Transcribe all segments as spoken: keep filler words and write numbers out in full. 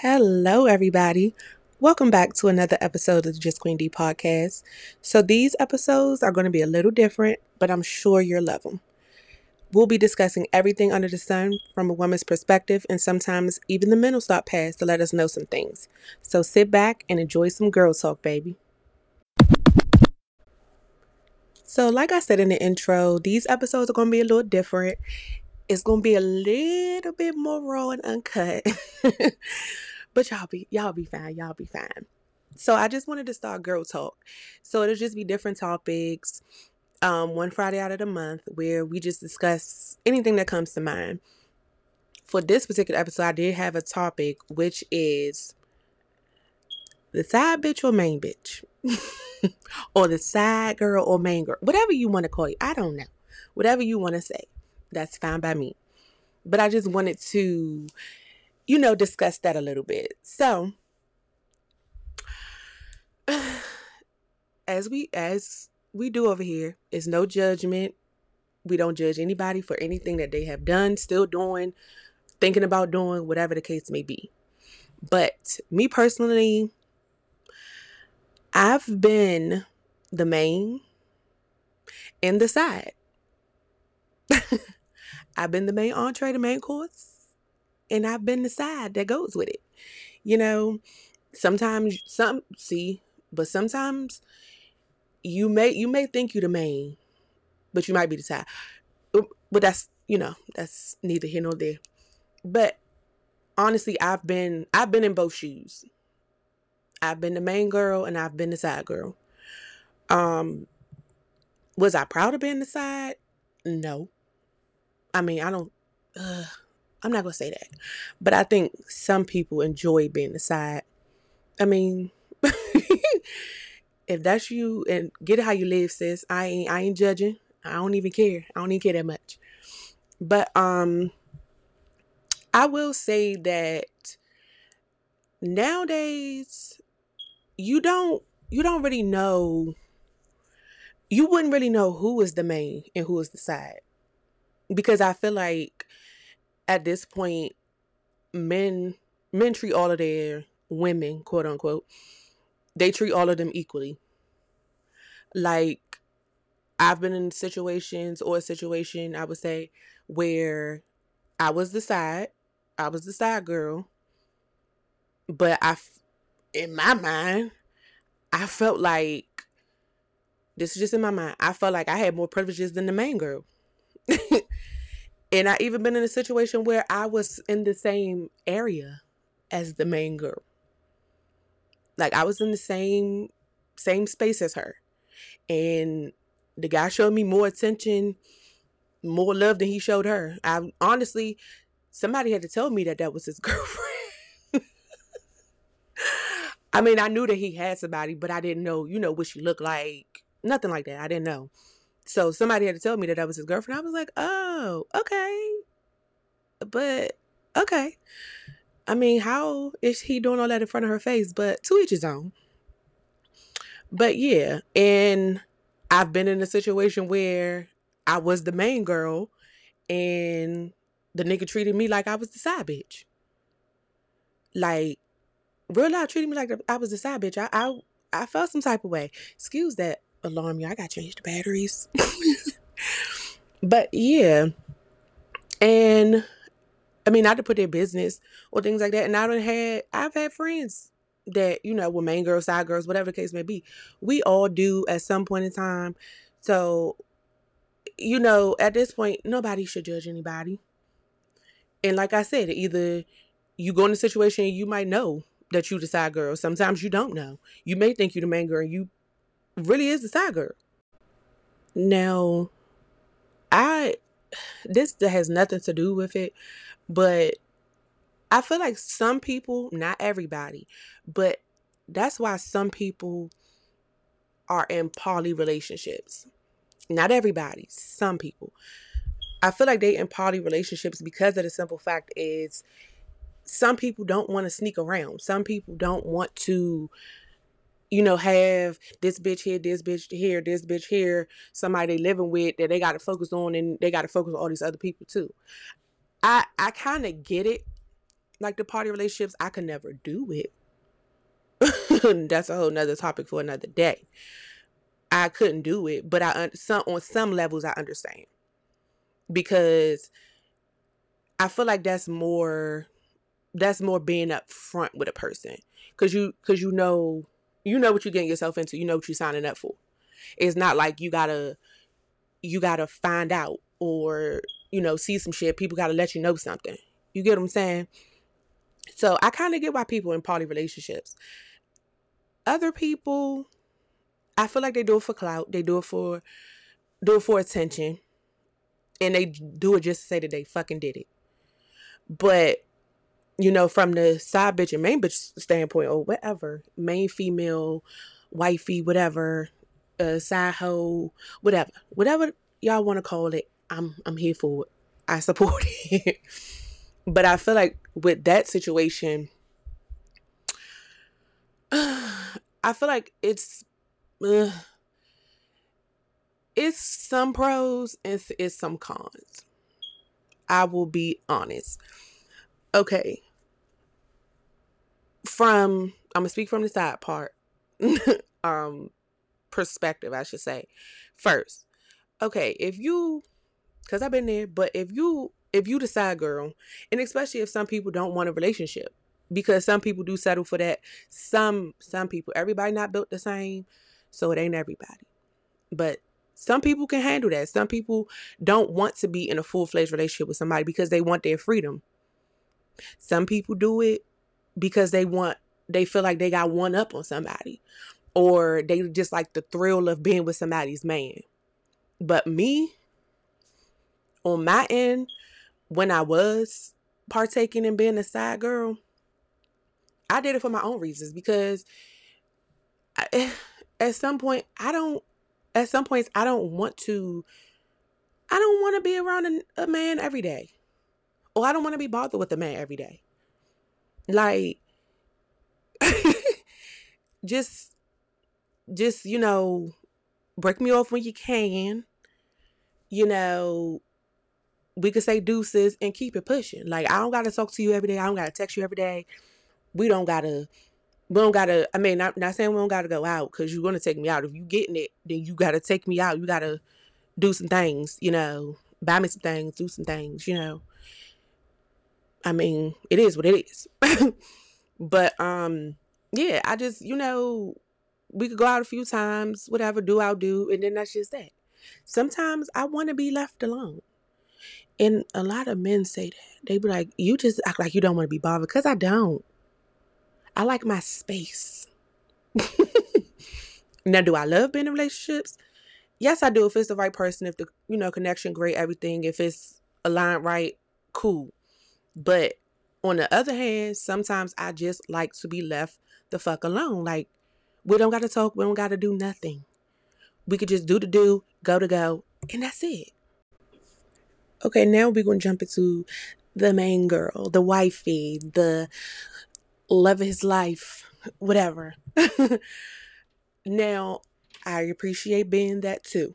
Hello, everybody. Welcome back to another episode of the Just Queen D podcast. So, these episodes are going to be a little different, but I'm sure you'll love them. We'll be discussing everything under the sun from a woman's perspective, and sometimes even the mental stop past to let us know some things. So, sit back and enjoy some girl talk, baby. So, like I said in the intro, these episodes are going to be a little different. It's going to be a little bit more raw and uncut. But y'all be y'all be fine. Y'all be fine. So I just wanted to start girl talk. So it'll just be different topics. Um, one Friday out of the month where we just discuss anything that comes to mind. For this particular episode, I did have a topic, which is the side bitch or main bitch. Or the side girl or main girl. Whatever you want to call it. I don't know. Whatever you want to say. That's fine by me. But I just wanted to, you know, discuss that a little bit. So, as we as we do over here, is no judgment. We don't judge anybody for anything that they have done, still doing, thinking about doing, whatever the case may be. But me personally, I've been the main and the side. I've been the main entree, the main course, and I've been the side that goes with it. You know, sometimes some see, but sometimes you may you may think you're the main, but you might be the side. But that's, you know, that's neither here nor there. But honestly, I've been I've been in both shoes. I've been the main girl and I've been the side girl. Um, was I proud of being the side? No. I mean, I don't. Uh, I'm not gonna say that, but I think some people enjoy being the side. I mean, if that's you and get it how you live, sis. I ain't I ain't judging. I don't even care. I don't even care that much. But um, I will say that nowadays you don't you don't really know. You wouldn't really know who is the main and who is the side, because I feel like at this point men men treat all of their women, quote unquote, they treat all of them equally. Like, I've been in situations or a situation, I would say, where I was the side, I was the side girl, but I, in my mind, I felt like, this is just in my mind, I felt like I had more privileges than the main girl. And I even been in a situation where I was in the same area as the main girl. Like, I was in the same same space as her. And the guy showed me more attention, more love than he showed her. I honestly, somebody had to tell me that that was his girlfriend. I mean, I knew that he had somebody, but I didn't know, you know, what she looked like. Nothing like that. I didn't know. So somebody had to tell me that that was his girlfriend. I was like, oh, okay. But, okay. I mean, how is he doing all that in front of her face? But to each his own. But yeah, and I've been in a situation where I was the main girl and the nigga treated me like I was the side bitch. Like, real life treated me like I was the side bitch. I, I I felt some type of way. Excuse that alarm, y'all. I gotta change the batteries. But yeah, and I mean, not to put their business or things like that. And I don't had I've had friends that, you know, were main girls, side girls, whatever the case may be. We all do at some point in time. So, you know, at this point, nobody should judge anybody. And like I said, either you go in a situation and you might know that you the side girl. Sometimes you don't know. You may think you're the main girl and you really is the side girl. Now, I this has nothing to do with it, but I feel like some people, not everybody, but that's why some people are in poly relationships. Not everybody, some people. I feel like they in poly relationships because of the simple fact is some people don't want to sneak around. Some people don't want to, you know, have this bitch here, this bitch here, this bitch here, somebody they living with that they got to focus on, and they got to focus on all these other people too. I, I kind of get it, like the party relationships, I could never do it. That's a whole nother topic for another day. I couldn't do it, but I some on some levels I understand, because I feel like that's more that's more being up front with a person, because you because you know you know what you're getting yourself into. You know what you're signing up for. It's not like you gotta you gotta find out, or you know see some shit. People gotta let you know something. You get what I'm saying? So I kind of get why people in party relationships. Other people, I feel like they do it for clout. They do it for do it for attention, and they do it just to say that they fucking did it. But you know, from the side bitch and main bitch standpoint, or whatever, main female, wifey, whatever, uh, side hoe, whatever, whatever y'all want to call it, I'm I'm here for it. I support it. But I feel like with that situation, I feel like it's uh, it's some pros and it's, it's some cons. I will be honest. Okay. From I'm gonna speak from the side part, um, perspective, I should say. First, okay, if you, because I've been there, but if you if you the side girl, and especially if some people don't want a relationship, because some people do settle for that. Some some people, everybody not built the same, so it ain't everybody. But some people can handle that. Some people don't want to be in a full-fledged relationship with somebody because they want their freedom. Some people do it because they want, they feel like they got one up on somebody, or they just like the thrill of being with somebody's man. But me, on my end, when I was partaking in being a side girl, I did it for my own reasons, because I, at some point I don't at some points I don't want to I don't want to be around a, a man every day, or I don't want to be bothered with a man every day. Like just just you know break me off when you can. You know, we could say deuces and keep it pushing. Like, I don't gotta talk to you every day. I don't gotta text you every day. We don't gotta we don't gotta I mean, not, not saying we don't gotta go out, because you're gonna take me out. If you getting it, then you gotta take me out. You gotta do some things, you know, buy me some things, do some things, you know. I mean, it is what it is. But um yeah, I just, you know, we could go out a few times, whatever, do I'll do, and then that's just that. Sometimes I want to be left alone. And a lot of men say that. They be like, you just act like you don't want to be bothered, because I don't. I like my space. Now, do I love being in relationships? Yes, I do, if it's the right person, if the, you know, connection great, everything, if it's aligned right, cool. But on the other hand, sometimes I just like to be left the fuck alone. Like, we don't got to talk. We don't got to do nothing. We could just do the do, go to go, and that's it. Okay, now we're going to jump into the main girl, the wifey, the love of his life, whatever. Now, I appreciate being that too.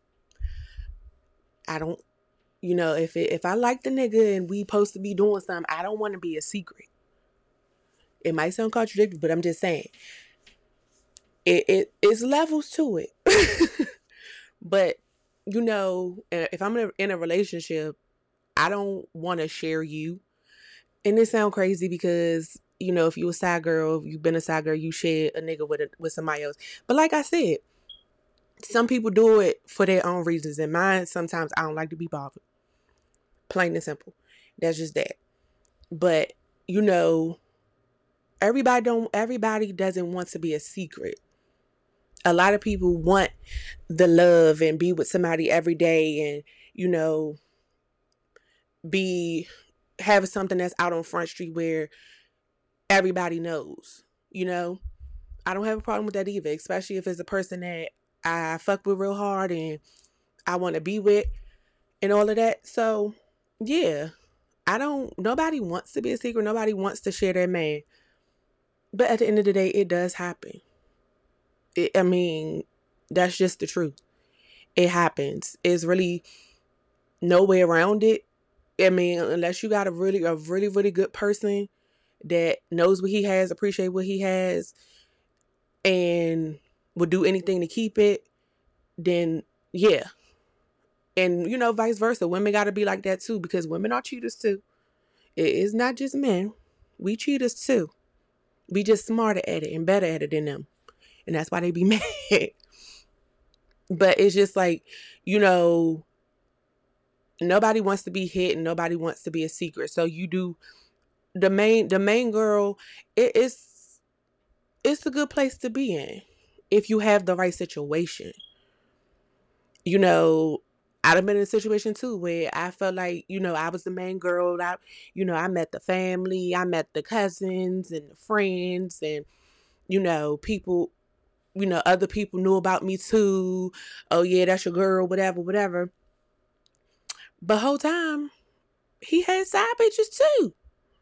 I don't, you know, if it, if I like the nigga and we supposed to be doing something, I don't want to be a secret. It might sound contradictory, but I'm just saying. It, it it's levels to it. But, you know, if I'm in a, in a relationship, I don't want to share you. And it sounds crazy because, you know, if you a side girl, if you've been a side girl, you share a nigga with a, with somebody else. But like I said, some people do it for their own reasons. And mine, sometimes I don't like to be bothered. Plain and simple. That's just that. But, you know, everybody don't everybody doesn't want to be a secret. A lot of people want the love and be with somebody every day and, you know, be having something that's out on Front Street where everybody knows, you know. I don't have a problem with that either, especially if it's a person that I fuck with real hard and I want to be with and all of that. So, yeah, I don't, nobody wants to be a secret. Nobody wants to share their man. But at the end of the day, it does happen. It, I mean, that's just the truth. It happens. It's really no way around it. I mean, unless you got a really, a really, really good person that knows what he has, appreciate what he has, and would do anything to keep it, then yeah. And, you know, vice versa. Women got to be like that too, because women are cheaters too. It is not just men. We cheaters too. We just smarter at it and better at it than them. And that's why they be mad. But it's just like, you know, nobody wants to be hit and nobody wants to be a secret. So you do the main the main girl, it is it's a good place to be in if you have the right situation. You know, I'd have been in a situation too where I felt like, you know, I was the main girl. I, you know, I met the family, I met the cousins and the friends, and, you know, people, you know, other people knew about me too. Oh yeah, that's your girl, whatever, whatever. But whole time, he had side bitches too.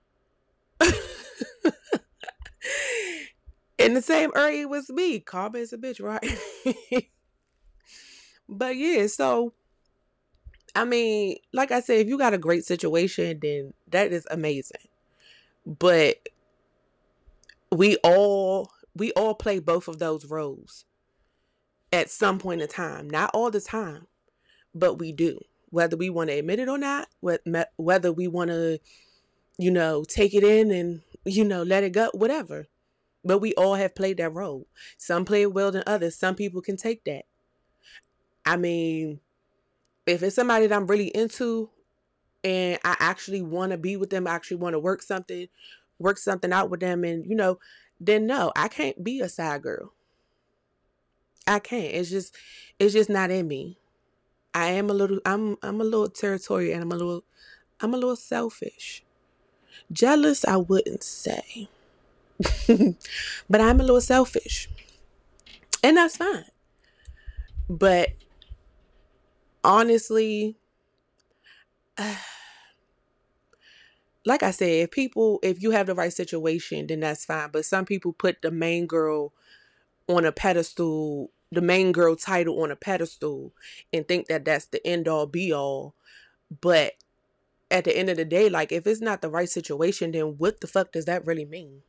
In the same area was me. Call me as a bitch, right? But yeah, so I mean, like I said, if you got a great situation, then that is amazing. But we all we all play both of those roles at some point in time. Not all the time, but we do. Whether we want to admit it or not, whether we want to, you know, take it in and, you know, let it go, whatever. But we all have played that role. Some play it well than others. Some people can take that. I mean, if it's somebody that I'm really into and I actually want to be with them, I actually want to work something, work something out with them, and, you know, then no, I can't be a side girl. I can't. It's just, it's just not in me. I am a little, I'm, I'm a little territorial, and I'm a little, I'm a little selfish. Jealous, I wouldn't say, but I'm a little selfish, and that's fine. But honestly, uh, like I said, if people, if you have the right situation, then that's fine. But some people put the main girl on a pedestal, the main girl title on a pedestal, and think that that's the end all be all. But at the end of the day, like, if it's not the right situation, then what the fuck does that really mean?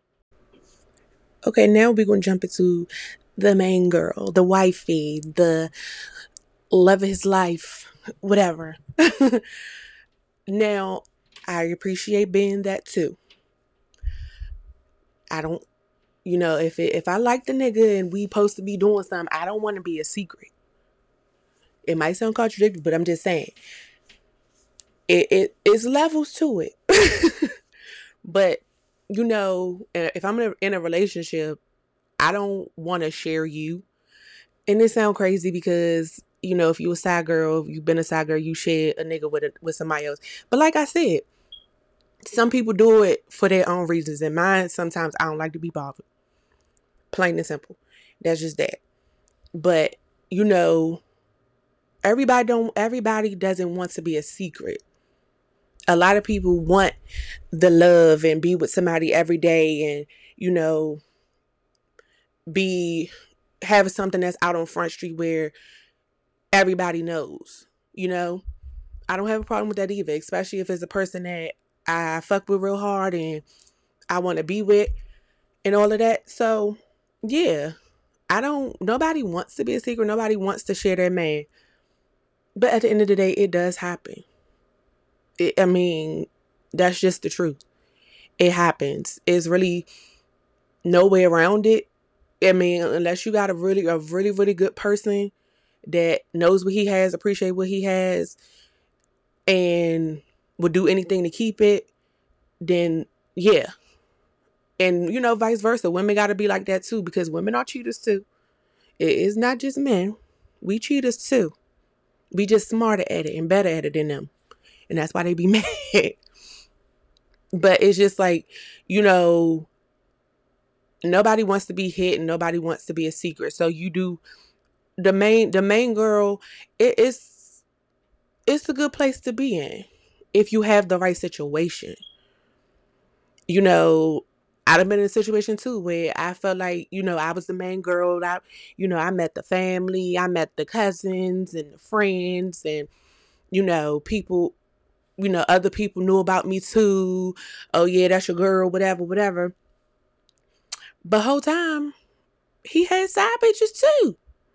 Okay, now we're going to jump into the main girl, the wifey, the love of his life, whatever. Now, I appreciate being that too. I don't, you know, if it, if I like the nigga and we supposed to be doing something, I don't want to be a secret. It might sound contradictory, but I'm just saying, it, it it's levels to it. But, you know, if I'm in a, in a relationship, I don't want to share you. And it sounds crazy because, you know, if you a side girl, if you've been a side girl, you share a nigga with a, with somebody else. But like I said, some people do it for their own reasons. And mine, sometimes I don't like to be bothered. Plain and simple. That's just that. But, you know, everybody don't everybody doesn't want to be a secret. A lot of people want the love and be with somebody every day and, you know, be have something that's out on Front Street where everybody knows, you know. I don't have a problem with that either, especially if it's a person that I fuck with real hard and I want to be with and all of that. So, yeah, I don't, nobody wants to be a secret. Nobody wants to share their man. But at the end of the day, it does happen. It, I mean, that's just the truth. It happens. It's really no way around it. I mean, unless you got a really, a really, really good person that knows what he has, appreciate what he has, and would do anything to keep it, then yeah. And, you know, vice versa. Women got to be like that too, because women are cheaters too. It is not just men. We cheaters too. We just smarter at it and better at it than them. And that's why they be mad. But it's just like, you know, nobody wants to be hit and nobody wants to be a secret. So you do the main the main girl, it is it's a good place to be in if you have the right situation. You know, I'd have been in a situation too where I felt like, you know, I was the main girl. I, you know, I met the family, I met the cousins and the friends, and, you know, people, you know, other people knew about me too. Oh yeah, that's your girl, whatever, whatever. But whole time, he had side bitches too.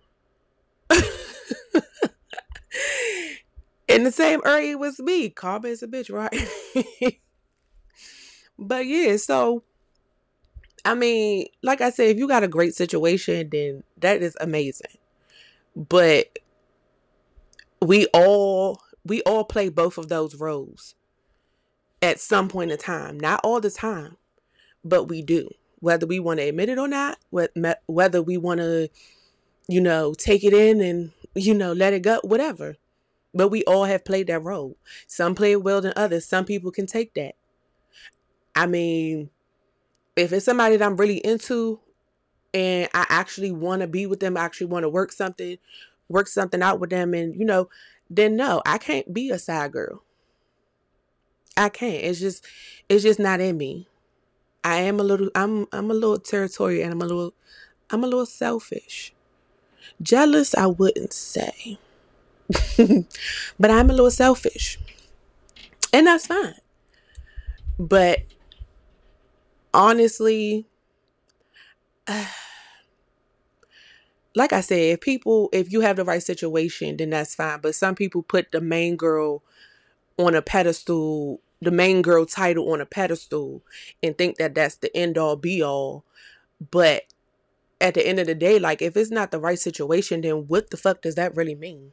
In the same area was me. Call me as a bitch, right? But yeah, so I mean, like I said, if you got a great situation, then that is amazing. But we all we all play both of those roles at some point in time. Not all the time, but we do. Whether we want to admit it or not, whether we want to, you know, take it in and, you know, let it go, whatever. But we all have played that role. Some play it well than others. Some people can take that. I mean, if it's somebody that I'm really into and I actually want to be with them, I actually want to work something, work something out with them, and, you know, then no, I can't be a side girl. I can't. It's just, it's just not in me. I am a little, I'm, I'm a little territorial, and I'm a little, I'm a little selfish. Jealous, I wouldn't say, but I'm a little selfish, and that's fine. But honestly, uh, like I said, if people, if you have the right situation, then that's fine. But some people put the main girl on a pedestal, the main girl title on a pedestal, and think that that's the end all be all. But at the end of the day, like, if it's not the right situation, then what the fuck does that really mean?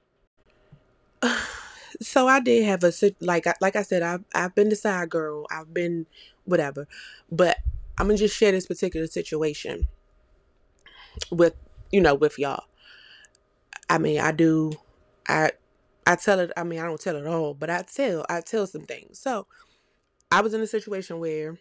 So I did have a, like, like I said, I've, I've been the side girl. I've been whatever. But I'm going to just share this particular situation with, you know, with y'all. I mean, I do, I, I tell it, I mean, I don't tell it all, but I tell, I tell some things. So I was in a situation where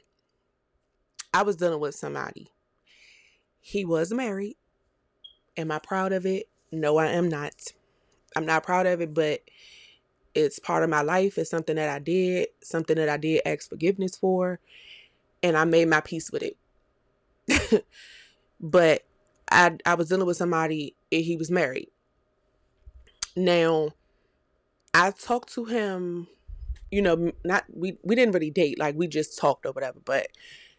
I was dealing with somebody. He was married. Am I proud of it? No, I am not. I'm not proud of it, but it's part of my life. It's something that I did, something that I did ask forgiveness for, and I made my peace with it. But I I was dealing with somebody, and he was married. Now, I talked to him, you know, not we we didn't really date, like we just talked or whatever, but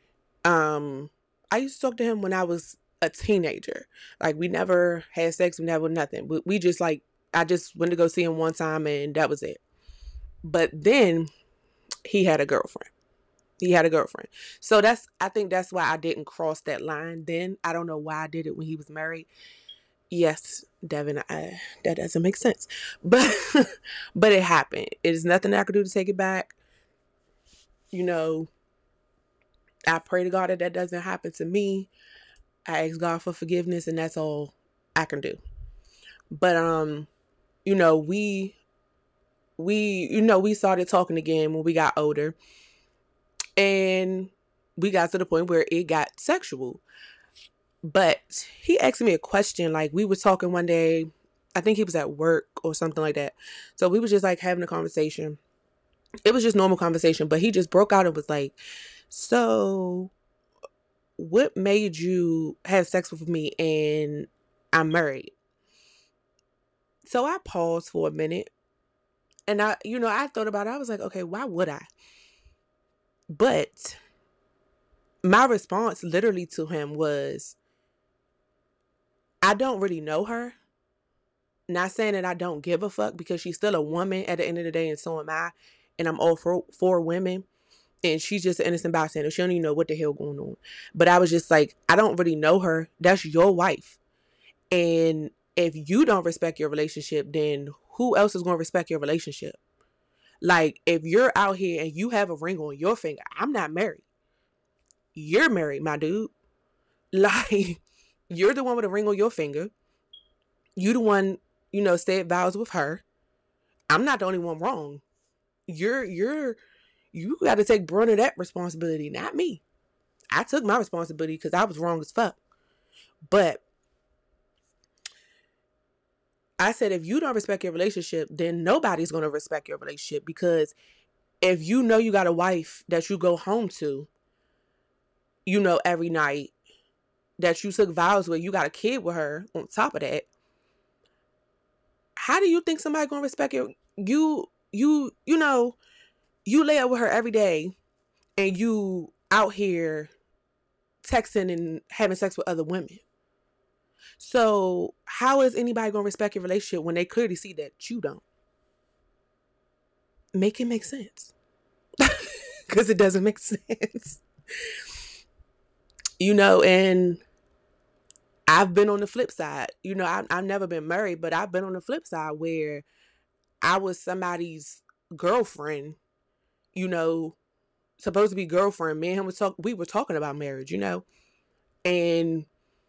um I used to talk to him when I was a teenager. Like, we never had sex, we never nothing. We, we just like I just went to go see him one time, and that was it. But then he had a girlfriend. He had a girlfriend. So that's, I think that's why I didn't cross that line then. I don't know why I did it when he was married. Yes, Devin, I, that doesn't make sense. But, but it happened. It is nothing I could do to take it back. You know, I pray to God that that doesn't happen to me. I ask God for forgiveness, and that's all I can do. But, um, you know, we, we, you know, we started talking again when we got older, and we got to the point where it got sexual. But he asked me a question. Like, we were talking one day, I think he was at work or something like that. So we was just like having a conversation. It was just normal conversation, but he just broke out and was like, so what made you have sex with me and I'm married? So I paused for a minute, and I, you know, I thought about it. I was like, okay, why would I? But my response literally to him was, I don't really know her. Not saying that I don't give a fuck, because she's still a woman at the end of the day, and so am I. And I'm all for, for women. And she's just an innocent bystander. She don't even know what the hell going on. But I was just like, I don't really know her. That's your wife. And if you don't respect your relationship, then who else is going to respect your relationship? Like, if you're out here and you have a ring on your finger, I'm not married. You're married, my dude. Like, you're the one with a ring on your finger. You the one, you know, said vows with her. I'm not the only one wrong. You're, you're, you got to take brunt of that responsibility, not me. I took my responsibility because I was wrong as fuck. But I said, if you don't respect your relationship, then nobody's going to respect your relationship. Because if you know you got a wife that you go home to, you know, every night, that you took vows with, you got a kid with her on top of that, how do you think somebody going to respect your, you, you, you know, you lay up with her every day and you out here texting and having sex with other women. So how is anybody going to respect your relationship when they clearly see that you don't? Make it make sense. Because it doesn't make sense. You know, and I've been on the flip side. You know, I, I've never been married, but I've been on the flip side where I was somebody's girlfriend, you know, supposed to be girlfriend. Me and him was talk. We were talking about marriage, you know, and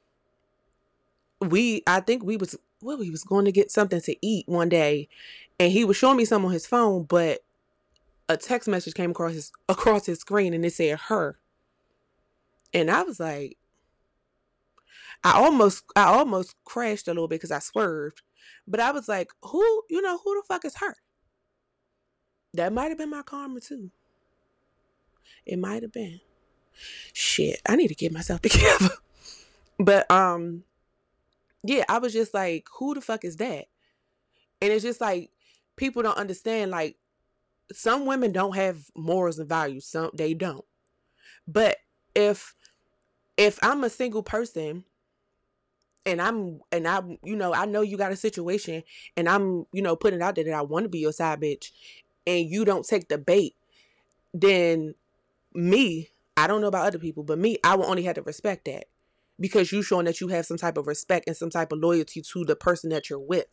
we, I think we was, well, we was going to get something to eat one day, and he was showing me something on his phone, but a text message came across his across his screen, and it said her, and I was like, I almost, I almost crashed a little bit because I swerved, but I was like, who, you know, who the fuck is her? That might have been my karma too. It might have been. Shit, I need to get myself together. But um, yeah, I was just like, who the fuck is that? And it's just like, people don't understand, like, some women don't have morals and values. Some, they don't. But if if I'm a single person and I'm and I'm, you know, I know you got a situation and I'm, you know, putting it out there that I want to be your side bitch, and you don't take the bait, then me, I don't know about other people, but me, I will only have to respect that, because you showing that you have some type of respect and some type of loyalty to the person that you're with.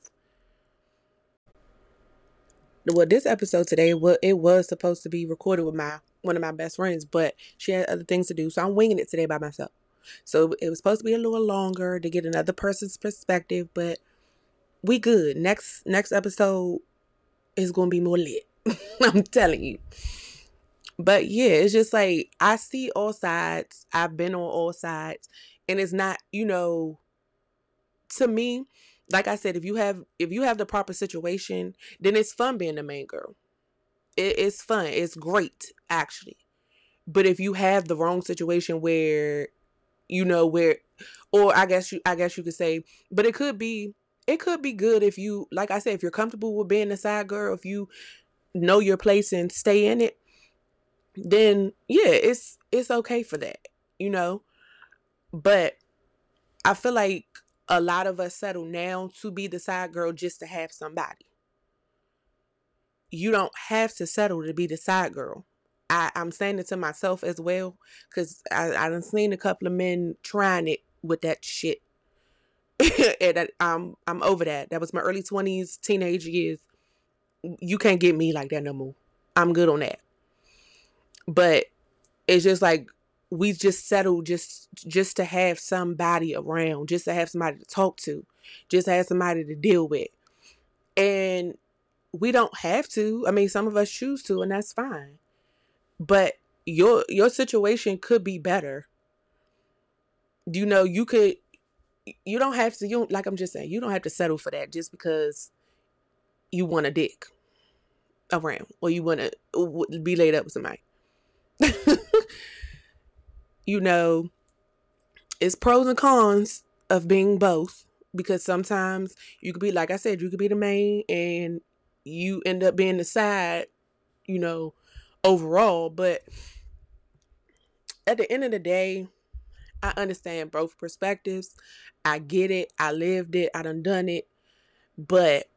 Well, this episode today, well, it was supposed to be recorded with my one of my best friends, but she had other things to do, so I'm winging it today by myself. So it was supposed to be a little longer to get another person's perspective, but we good. Next next episode is gonna be more lit. I'm telling you. But yeah, it's just like, I see all sides. I've been on all sides, and it's not, you know, to me, like I said, if you have if you have the proper situation, then it's fun being the main girl. It, it's fun. It's great, actually. But if you have the wrong situation where, you know, where, or I guess you, I guess you could say, but it could be, it could be good if you, like I said, if you're comfortable with being the side girl, if you know your place and stay in it, then yeah, it's it's okay for that, you know. But I feel like a lot of us settle now to be the side girl just to have somebody. You don't have to settle to be the side girl. I, I'm saying it to myself as well, because I, I done seen a couple of men trying it with that shit. And I, I'm, I'm over that. That was my early twenties, teenage years. You can't get me like that no more. I'm good on that. But it's just like, we just settle just just to have somebody around, just to have somebody to talk to, just to have somebody to deal with. And we don't have to. I mean, some of us choose to, and that's fine. But your your situation could be better. You know, you could, you don't have to, you don't, like I'm just saying, you don't have to settle for that just because you want a dick around, or you want to be laid up with somebody. You know, it's pros and cons of being both, because sometimes you could be, like I said, you could be the main and you end up being the side, you know, overall. But at the end of the day, I understand both perspectives. I get it. I lived it. I done done it. But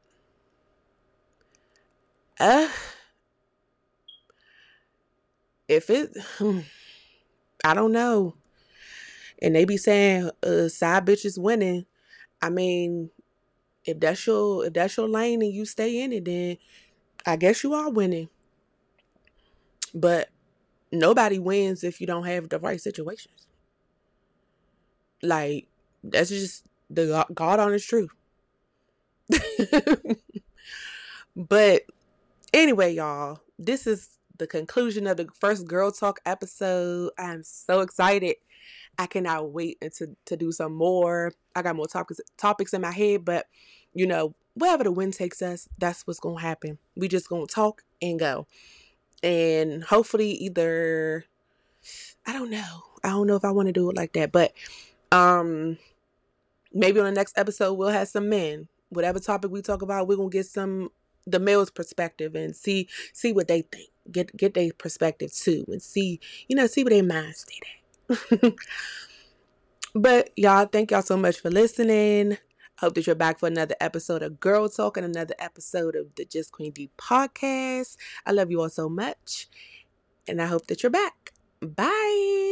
uh, if it, I don't know. And they be saying uh, side bitches winning. I mean, if that's your if that's your lane and you stay in it, then I guess you are winning. But nobody wins if you don't have the right situations. Like, that's just the God honest truth. But anyway, y'all, this is the conclusion of the first Girl Talk episode. I'm so excited. I cannot wait to, to do some more. I got more topics topics in my head, but you know, wherever the wind takes us, that's what's gonna happen. We just gonna talk and go. And hopefully either, I don't know. I don't know if I want to do it like that, but um maybe on the next episode we'll have some men. Whatever topic we talk about, we're gonna get some the male's perspective and see see what they think. Get get their perspective too, and see, you know, see what their mind state at. But y'all, thank y'all so much for listening. Hope that you're back for another episode of Girl Talk and another episode of the Just Queen D podcast. I love you all so much, and I hope that you're back. Bye.